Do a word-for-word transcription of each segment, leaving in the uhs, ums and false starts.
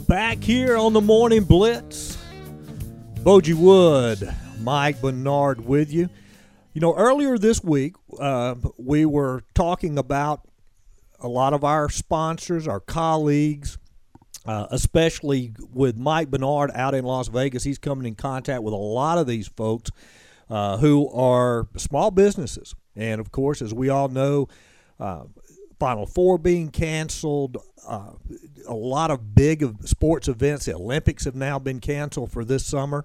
Back here on the Morning Blitz, Bogie Wood, Mike Bernard with you. You know, earlier this week, uh, we were talking about a lot of our sponsors, our colleagues, uh, especially with Mike Bernard out in Las Vegas. He's coming in contact with a lot of these folks uh, who are small businesses. And, of course, as we all know, uh, Final Four being canceled, uh, a lot of big sports events. The Olympics have now been canceled for this summer.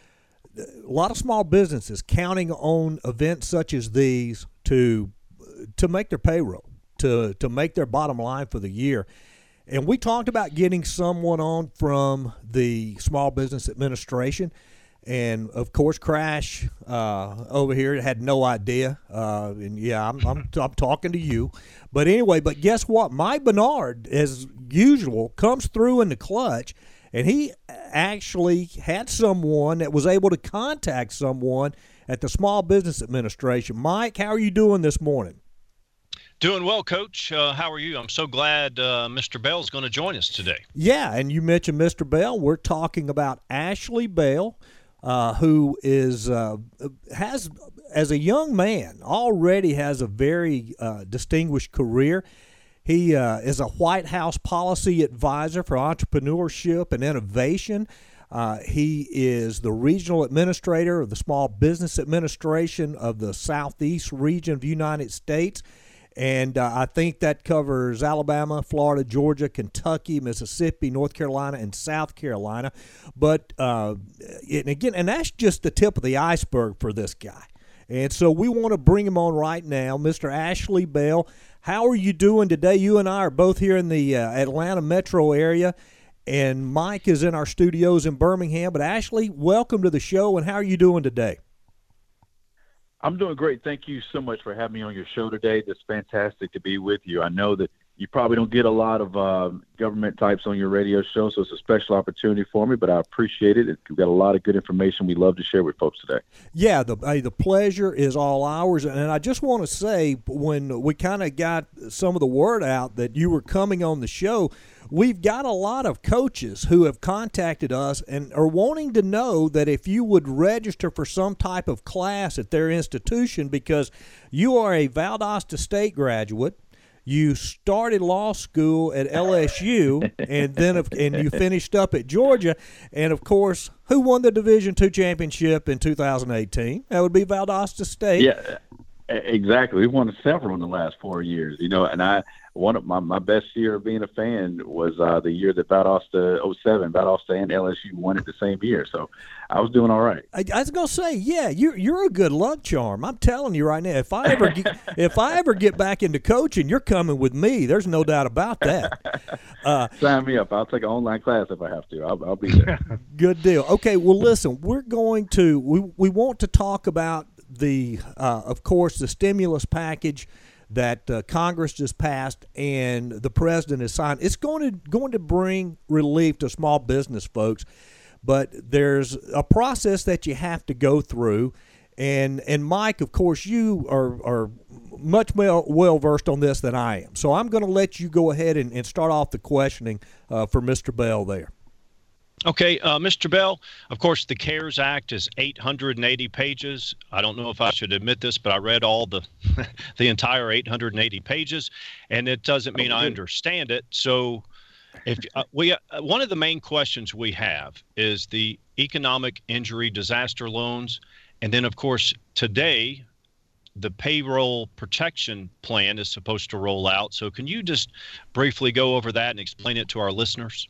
A lot of small businesses counting on events such as these to to make their payroll, to to make their bottom line for the year. And we talked about getting someone on from the Small Business Administration. And, of course, Crash uh, over here had no idea. Uh, and, yeah, I'm, I'm, I'm talking to you. But anyway, but guess what? Mike Bernard, as usual, comes through in the clutch. And he actually had someone that was able to contact someone at the Small Business Administration. Mike, how are you doing this morning? Doing well, Coach. Uh, how are you? I'm so glad uh, Mister Bell is going to join us today. Yeah, and you mentioned Mister Bell. We're talking about Ashley Bell. Uh, who is uh, has, as a young man, already has a very uh, distinguished career. He uh, is a White House policy advisor for entrepreneurship and innovation. Uh, he is the regional administrator of the Small Business Administration of the Southeast region of the United States. And uh, I think that covers Alabama, Florida, Georgia, Kentucky, Mississippi, North Carolina, and South Carolina. But, uh, and again, and that's just the tip of the iceberg for this guy. And so we want to bring him on right now. Mister Ashley Bell, how are you doing today? You and I are both here in the uh, Atlanta metro area, and Mike is in our studios in Birmingham. But, Ashley, welcome to the show, and how are you doing today? I'm doing great. Thank you so much for having me on your show today. It's fantastic to be with you. I know that you probably don't get a lot of uh, government types on your radio show, so it's a special opportunity for me, but I appreciate it. We've got a lot of good information we love to share with folks today. Yeah, the hey, the pleasure is all ours. And I just want to say, when we kind of got some of the word out that you were coming on the show, we've got a lot of coaches who have contacted us and are wanting to know that if you would register for some type of class at their institution, because you are a Valdosta State graduate. You started law school at L S U, and then and you finished up at Georgia. And, of course, who won the Division two championship in two thousand eighteen? That would be Valdosta State. Yeah, exactly. We've won several in the last four years, you know, and I one of my, my best year of being a fan was uh, the year that Valdosta oh seven, Valdosta and L S U won it the same year. So I was doing all right. I, I was gonna say, yeah, you're you're a good luck charm. I'm telling you right now. If I ever get, if I ever get back into coaching, you're coming with me. There's no doubt about that. Uh, Sign me up. I'll take an online class if I have to. I'll, I'll be there. Good deal. Okay. Well, listen, we're going to we we want to talk about the uh, of course the stimulus package that uh, Congress just passed and the president has signed. It's going to going to bring relief to small business folks, but there's a process that you have to go through. And and Mike, of course, you are are much well well versed on this than I am. So I'm going to let you go ahead and, and start off the questioning uh, for Mister Bell there. Okay, uh, Mister Bell, of course, the CARES Act is eight hundred eighty pages. I don't know if I should admit this, but I read all the the entire eight hundred eighty pages, and it doesn't mean I understand it. So if uh, we uh, one of the main questions we have is the economic injury disaster loans, and then, of course, today the payroll protection plan is supposed to roll out. So can you just briefly go over that and explain it to our listeners?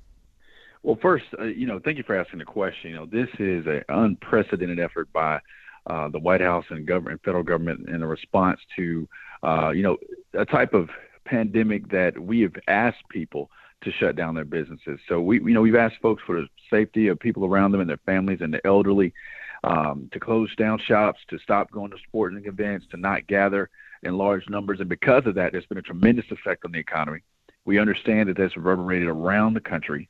Well, first, uh, you know, thank you for asking the question. You know, this is an unprecedented effort by uh, the White House and government, federal government, in a response to, uh, you know, a type of pandemic that we have asked people to shut down their businesses. So we, you know, we've asked folks for the safety of people around them and their families and the elderly um, to close down shops, to stop going to sporting events, to not gather in large numbers. And because of that, there's been a tremendous effect on the economy. We understand that that's reverberated around the country.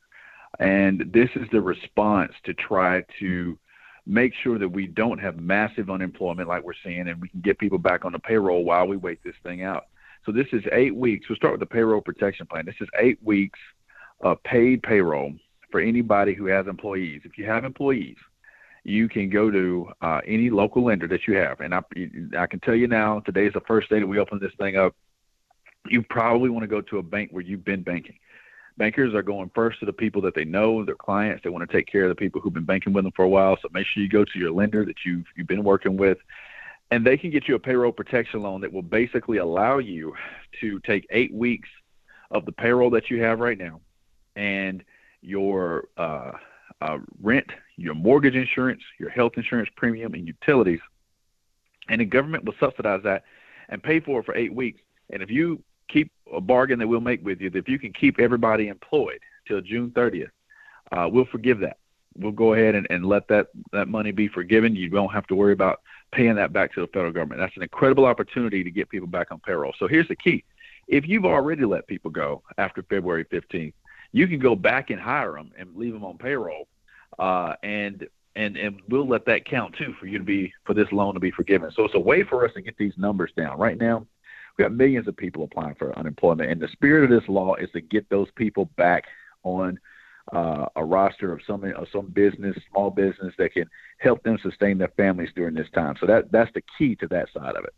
And this is the response to try to make sure that we don't have massive unemployment like we're seeing, and we can get people back on the payroll while we wait this thing out. So this is eight weeks. We'll start with the payroll protection plan. This is eight weeks of paid payroll for anybody who has employees. If you have employees, you can go to uh, any local lender that you have. And I, I can tell you now, today's the first day that we open this thing up. You probably want to go to a bank where you've been banking. Bankers are going first to the people that they know, their clients. They want to take care of the people who've been banking with them for a while. So make sure you go to your lender that you've, you've been working with, and they can get you a payroll protection loan that will basically allow you to take eight weeks of the payroll that you have right now and your uh, uh, rent, your mortgage insurance, your health insurance premium, and utilities, and the government will subsidize that and pay for it for eight weeks. And if you keep a bargain that we'll make with you, that if you can keep everybody employed till June thirtieth, uh, we'll forgive that. We'll go ahead and, and let that, that money be forgiven. You don't have to worry about paying that back to the federal government. That's an incredible opportunity to get people back on payroll. So here's the key. If you've already let people go after February fifteenth, you can go back and hire them and leave them on payroll, uh, and and and we'll let that count too for you to be for this loan to be forgiven. So it's a way for us to get these numbers down. Right now, we have millions of people applying for unemployment, and the spirit of this law is to get those people back on uh, a roster of some of some business, small business that can help them sustain their families during this time. So that that's the key to that side of it.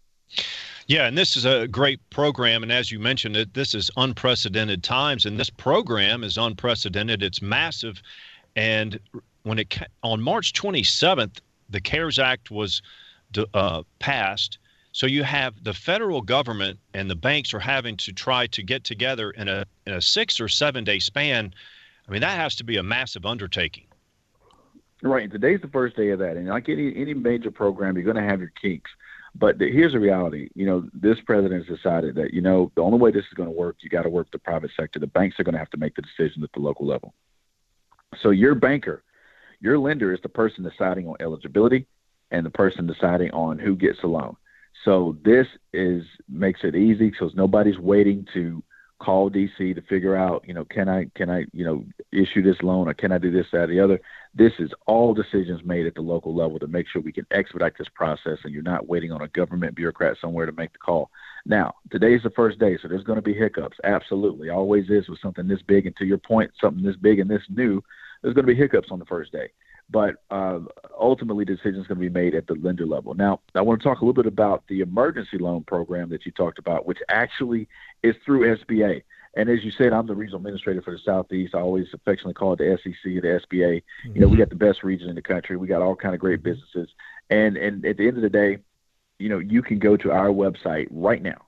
Yeah, and this is a great program, and as you mentioned, it this is unprecedented times, and this program is unprecedented. It's massive, and when it on March twenty-seventh, the CARES Act was uh, passed. So you have the federal government and the banks are having to try to get together in a in a six or seven day span. I mean, that has to be a massive undertaking. Right. And today's the first day of that. And like any any major program, you're going to have your kinks. But the, here's the reality. You know, this president has decided that, you know, the only way this is going to work, you got to work the private sector. The banks are going to have to make the decisions at the local level. So your banker, your lender is the person deciding on eligibility and the person deciding on who gets a loan. So this is makes it easy because nobody's waiting to call D C to figure out, you know, can I, can I, you know, issue this loan or can I do this, that, or the other. This is all decisions made at the local level to make sure we can expedite this process and you're not waiting on a government bureaucrat somewhere to make the call. Now, today's the first day, so there's going to be hiccups. Absolutely. Always is with something this big. And to your point, something this big and this new, there's going to be hiccups on the first day. But uh, ultimately, the decision is going to be made at the lender level. Now, I want to talk a little bit about the emergency loan program that you talked about, which actually is through S B A. And as you said, I'm the regional administrator for the Southeast. I always affectionately call it the S E C, the S B A. Mm-hmm. You know, we got the best region in the country. We got all kind of great businesses. And and at the end of the day, you know, you can go to our website right now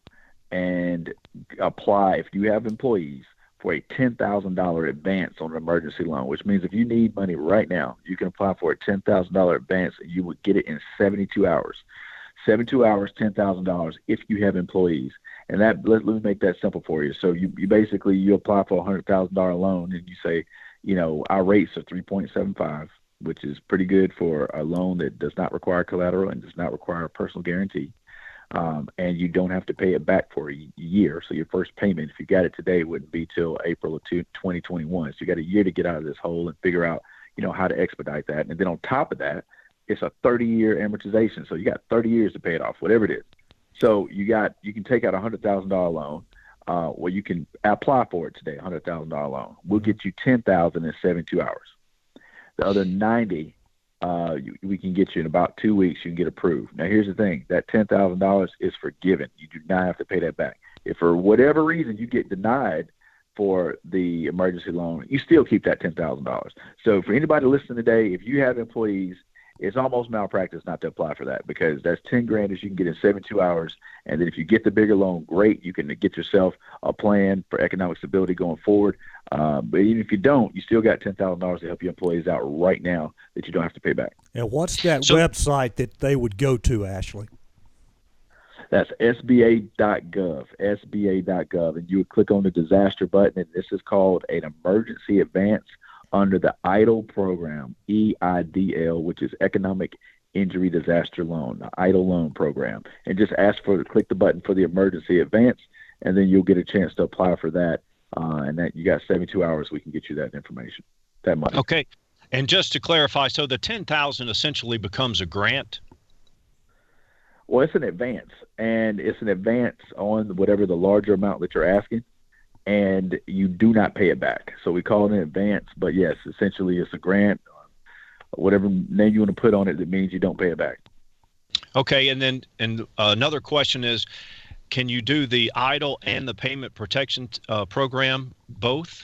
and apply if you have employees for a ten thousand dollars advance on an emergency loan, which means if you need money right now, you can apply for a ten thousand dollars advance and you would get it in seventy-two hours. seventy-two hours, ten thousand dollars if you have employees. And that let, let me make that simple for you. So you, you basically, you apply for a one hundred thousand dollars loan and you say, you know, our rates are three point seven five, which is pretty good for a loan that does not require collateral and does not require a personal guarantee. Um, and you don't have to pay it back for a year. So your first payment, if you got it today, wouldn't be till April of twenty twenty-one. So you got a year to get out of this hole and figure out, you know, how to expedite that. And then on top of that, it's a thirty-year amortization. So you got thirty years to pay it off, whatever it is. So you got, you can take out a one hundred thousand dollars loan, uh, well, you can apply for it today, a one hundred thousand dollars loan. We'll get you ten thousand dollars in seventy-two hours. The other ninety, uh, you, we can get you in about two weeks. You can get approved. Now, here's the thing: that ten thousand dollars is forgiven. You do not have to pay that back. If for whatever reason you get denied for the emergency loan, you still keep that ten thousand dollars. So for anybody listening today, if you have employees, it's almost malpractice not to apply for that because that's ten grand as you can get in seventy-two hours. And then if you get the bigger loan, great. You can get yourself a plan for economic stability going forward. Uh, but even if you don't, you still got ten thousand dollars to help your employees out right now that you don't have to pay back. And what's that so, website that they would go to, Ashley? That's S B A dot gov, S B A dot gov. And you would click on the disaster button, and this is called an emergency advance under the EIDL program, E I D L, which is Economic Injury Disaster Loan, the EIDL loan program. And just ask for, click the button for the emergency advance, and then you'll get a chance to apply for that. Uh, and that you got seventy-two hours, we can get you that information, that money. Okay. And just to clarify, so the ten thousand essentially becomes a grant? Well, it's an advance, and it's an advance on whatever the larger amount that you're asking. and you do not pay it back. So we call it an advance, but yes, essentially it's a grant, whatever name you want to put on it, that means you don't pay it back. Okay, and then and uh, another question is, can you do the EIDL and the payment protection uh, program both?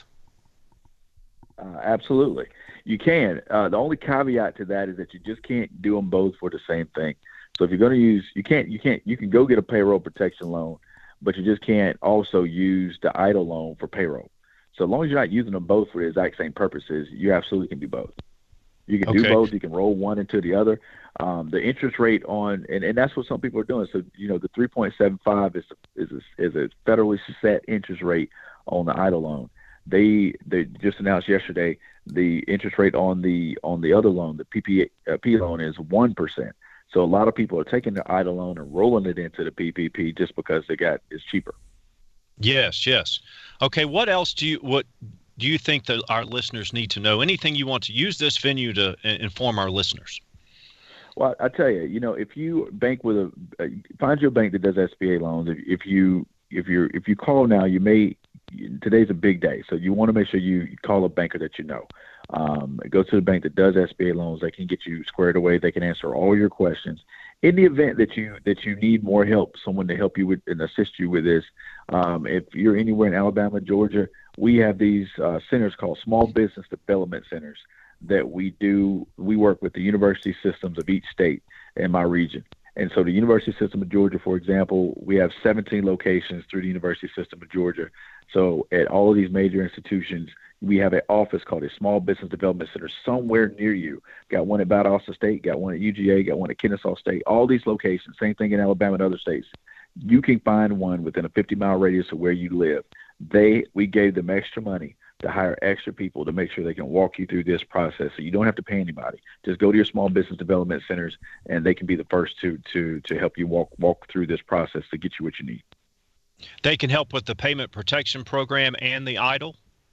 Uh, absolutely. You can. Uh, the only caveat to that is that you just can't do them both for the same thing. So if you're going to use, you can't, you can't, you can go get a payroll protection loan, but you just can't also use the EIDL loan for payroll. So as long as you're not using them both for the exact same purposes, you absolutely can do both. You can okay. do both. You can roll one into the other. Um, the interest rate on, and, and that's what some people are doing. So, you know, the three point seven five is, is, a, is a federally set interest rate on the EIDL loan. They they just announced yesterday the interest rate on the on the other loan, the P P P loan, is one percent. So a lot of people are taking the EIDL loan and rolling it into the P P P just because they got it's cheaper. Yes, yes. Okay, what else do you what do you think that our listeners need to know? Anything you want to use this venue to inform our listeners? Well, I tell you, you know, if you bank with a uh, find you a bank that does S B A loans. If, if you if you're if you call now, you may. Today's a big day, so you want to make sure you call a banker that you know. Um, go to the bank that does S B A loans. They can get you squared away. They can answer all your questions. In the event that you that you need more help, someone to help you with and assist you with this, um, if you're anywhere in Alabama, Georgia, we have these uh, centers called Small Business Development Centers that we do. We work with the university systems of each state in my region. And so the University System of Georgia, for example, we have seventeen locations through the University System of Georgia. So at all of these major institutions, we have an office called a Small Business Development Center somewhere near you. Got one at Valdosta State, got one at U G A, got one at Kennesaw State. All these locations, same thing in Alabama and other states. You can find one within a fifty-mile radius of where you live. They, we gave them extra money to hire extra people to make sure they can walk you through this process. So you don't have to pay anybody. Just go to your small business development centers, and they can be the first to to to help you walk walk through this process to get you what you need. They can help with the payment protection program and the EIDL?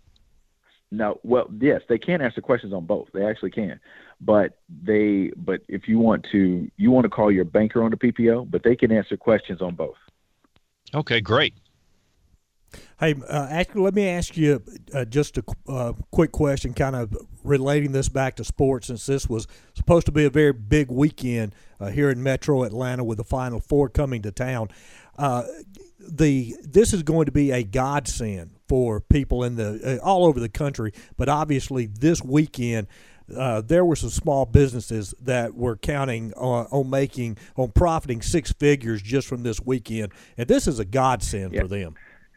No, well, yes, they can answer questions on both. They actually can. But they but if you want to you want to call your banker on the P P O, but they can answer questions on both. Okay, great. Hey, uh, actually, let me ask you uh, just a uh, quick question, kind of relating this back to sports, since this was supposed to be a very big weekend uh, here in Metro Atlanta with the Final Four coming to town. Uh, the this is going to be a godsend for people in the uh, all over the country, but obviously this weekend uh, there were some small businesses that were counting on, on making on profiting six figures just from this weekend, and this is a godsend yeah. for them.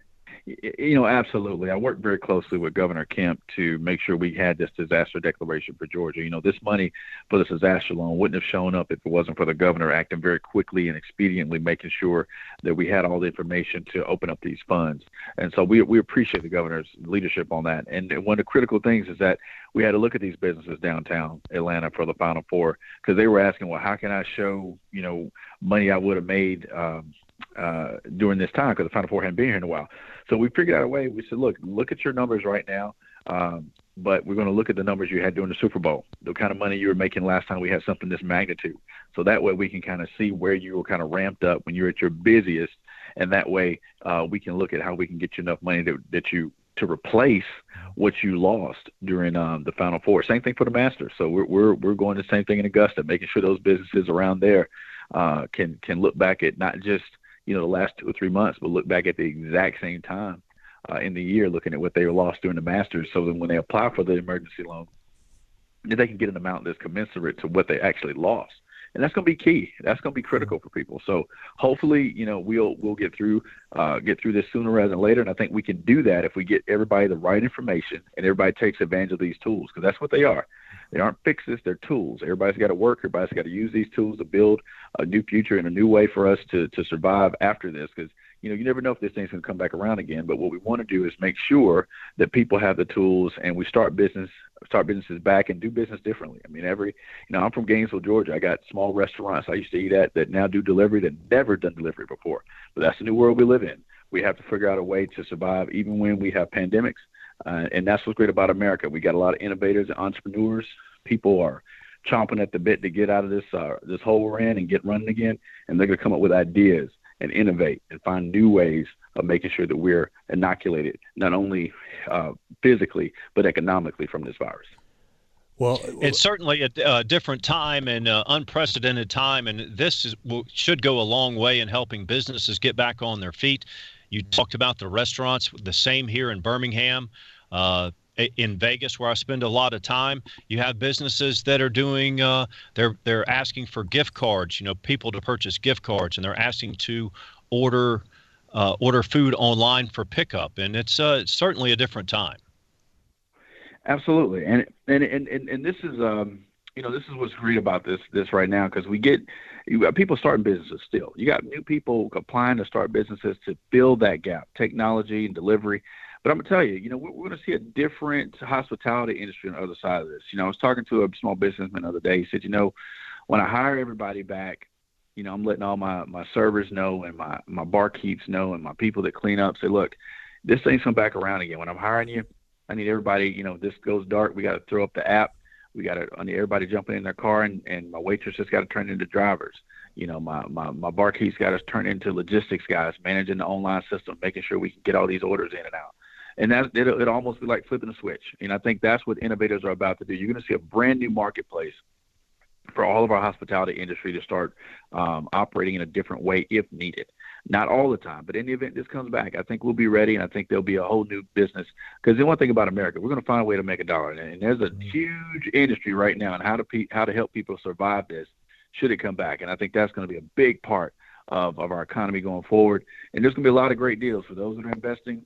You know, absolutely. I worked very closely with Governor Kemp to make sure we had this disaster declaration for Georgia. You know, this money for this disaster loan wouldn't have shown up if it wasn't for the governor acting very quickly and expediently, making sure that we had all the information to open up these funds. And so we we appreciate the governor's leadership on that. And one of the critical things is that we had to look at these businesses downtown Atlanta for the Final Four, because they were asking, well, how can I show, you know, money I would have made um, uh, during this time, because the Final Four hadn't been here in a while. So we figured out a way. We said, look, look at your numbers right now, um, but we're going to look at the numbers you had during the Super Bowl, the kind of money you were making last time we had something this magnitude. So that way we can kind of see where you were kind of ramped up when you're at your busiest, and that way uh, we can look at how we can get you enough money to, that you to replace what you lost during um, the Final Four. Same thing for the Masters. So we're we're we're going the same thing in Augusta, making sure those businesses around there uh, can can look back at not just you know, the last two or three months, but look back at the exact same time uh, in the year, looking at what they lost during the Masters, so that when they apply for the emergency loan, they can get an amount that's commensurate to what they actually lost. And that's going to be key. That's going to be critical for people. So hopefully, you know, we'll we'll get through uh, get through this sooner rather than later. And I think we can do that if we get everybody the right information and everybody takes advantage of these tools, because that's what they are. They aren't fixes, they're tools. Everybody's got to work. Everybody's got to use these tools to build a new future and a new way for us to, to survive after this, because, you know, you never know if this thing's going to come back around again. But what we want to do is make sure that people have the tools and we start business, start businesses back and do business differently. I mean, every, you know, I'm from Gainesville, Georgia. I got small restaurants I used to eat at that now do delivery that never done delivery before. But that's the new world we live in. We have to figure out a way to survive even when we have pandemics. Uh, and that's what's great about America. We got a lot of innovators and entrepreneurs. People are chomping at the bit to get out of this uh, this hole we're in and get running again, and they're going to come up with ideas. and innovate and find new ways of making sure that we're inoculated, not only uh, physically, but economically from this virus. Well, it's certainly a, a different time and uh, unprecedented time, and this is, will, should go a long way in helping businesses get back on their feet. You talked about the restaurants, the same here in Birmingham. Uh, in Vegas, where I spend a lot of time, you have businesses that are doing, uh, they're they're asking for gift cards, you know, people to purchase gift cards, and they're asking to order uh, order food online for pickup, and it's uh, it's certainly a different time. Absolutely, and and and and, and this is um you know this is what's great about this this right now, because we get you got people starting businesses still. You got new people applying to start businesses to fill that gap, technology and delivery. But I'm going to tell you, you know, we're, we're going to see a different hospitality industry on the other side of this. You know, I was talking to a small businessman the other day. He said, you know, when I hire everybody back, you know, I'm letting all my, my servers know and my, my barkeeps know and my people that clean up say, look, this thing's come back around again. When I'm hiring you, I need everybody, you know, this goes dark. We got to throw up the app. We got to, I need everybody jumping in their car, and, and my waitress has got to turn into drivers. You know, my, my, my barkeeps got to turn into logistics guys, managing the online system, making sure we can get all these orders in and out. And that it it almost be like flipping a switch. And I think that's what innovators are about to do. You're going to see a brand new marketplace for all of our hospitality industry to start um, operating in a different way if needed. Not all the time, but in the event this comes back, I think we'll be ready, and I think there'll be a whole new business. Because the one thing about America, we're going to find a way to make a dollar. And there's a huge industry right now on how to pe- how to help people survive this should it come back. And I think that's going to be a big part of, of our economy going forward. And there's going to be a lot of great deals for those that are investing.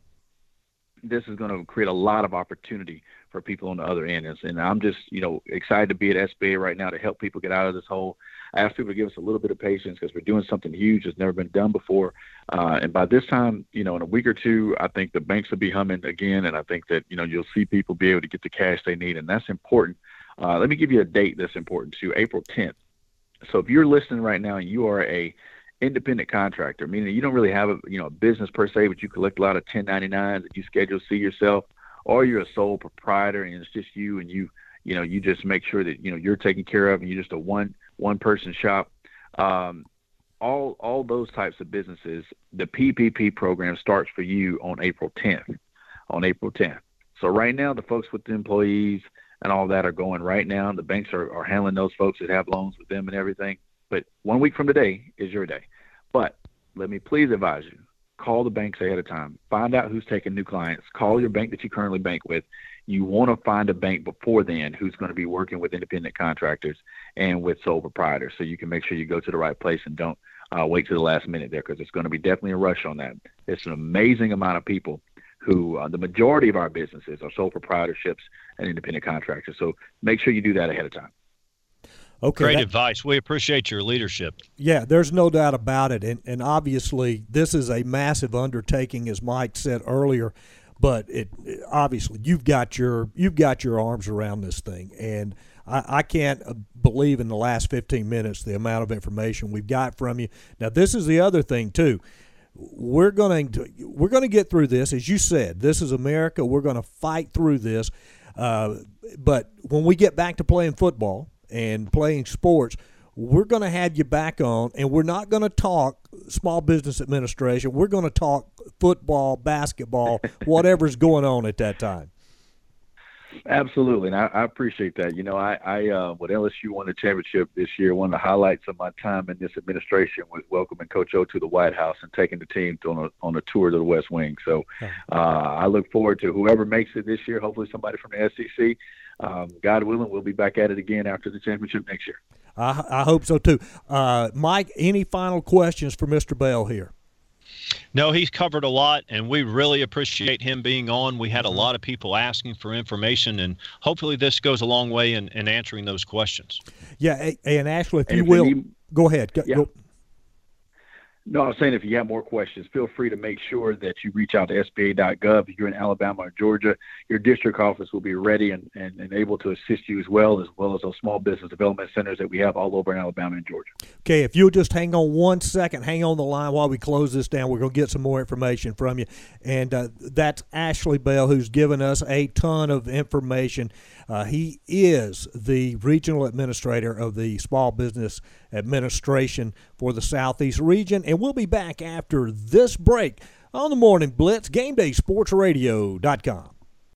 This is going to create a lot of opportunity for people on the other end. And I'm just, you know, excited to be at S B A right now to help people get out of this hole. I ask people to give us a little bit of patience, because we're doing something huge that's never been done before. Uh, and by this time, you know, in a week or two, I think the banks will be humming again. And I think that, you know, you'll see people be able to get the cash they need. And that's important. Uh, let me give you a date that's important too, April tenth. So if you're listening right now and you are a independent contractor, meaning you don't really have a you know a business per se, but you collect a lot of ten ninety-nines that you schedule see yourself, or you're a sole proprietor and it's just you and you you know you just make sure that you know you're taken care of and you're just a one one person shop. Um, all all those types of businesses, the P P P program starts for you on April tenth. On April tenth. So right now, the folks with the employees and all that are going right now. The banks are, are handling those folks that have loans with them and everything. But one week from today is your day. But let me please advise you, call the banks ahead of time. Find out who's taking new clients. Call your bank that you currently bank with. You want to find a bank before then who's going to be working with independent contractors and with sole proprietors, so you can make sure you go to the right place and don't uh, wait to the last minute there, because it's going to be definitely a rush on that. It's an amazing amount of people who uh, the majority of our businesses are sole proprietorships and independent contractors. So make sure you do that ahead of time. Okay, Great that, advice. We appreciate your leadership. Yeah, there's no doubt about it. And, and obviously, this is a massive undertaking, as Mike said earlier. But it, it obviously you've got your you've got your arms around this thing, and I, I can't believe in the last fifteen minutes the amount of information we've got from you. Now, this is the other thing too. We're going to we're going to get through this, as you said. This is America. We're going to fight through this. Uh, but when we get back to playing football and playing sports, we're going to have you back on, and we're not going to talk Small Business Administration. We're going to talk football, basketball, whatever's going on at that time. Absolutely, and I, I appreciate that. You know, I, I uh, when L S U won the championship this year, one of the highlights of my time in this administration was welcoming Coach O to the White House and taking the team to, on a on a tour to the West Wing. So uh, I look forward to whoever makes it this year. Hopefully, somebody from the S E C. Um, God willing, we'll be back at it again after the championship next year. I, I hope so too. Uh, Mike, any final questions for Mister Bell here? No, he's covered a lot, and we really appreciate him being on. We had a lot of people asking for information, and hopefully this goes a long way in, in answering those questions. Yeah, and Ashley, if and you if will, need, go ahead. Go, yeah. go. No, I was saying if you have more questions, feel free to make sure that you reach out to S B A dot gov. If you're in Alabama or Georgia, your district office will be ready and, and, and able to assist you as well, as well as those small business development centers that we have all over in Alabama and Georgia. Okay, if you'll just hang on one second, hang on the line while we close this down. We're going to get some more information from you. And uh, that's Ashley Bell, who's given us a ton of information. Uh, he is the regional administrator of the Small Business administration for the Southeast region. And we'll be back after this break on the Morning Blitz, game day sports radio dot com.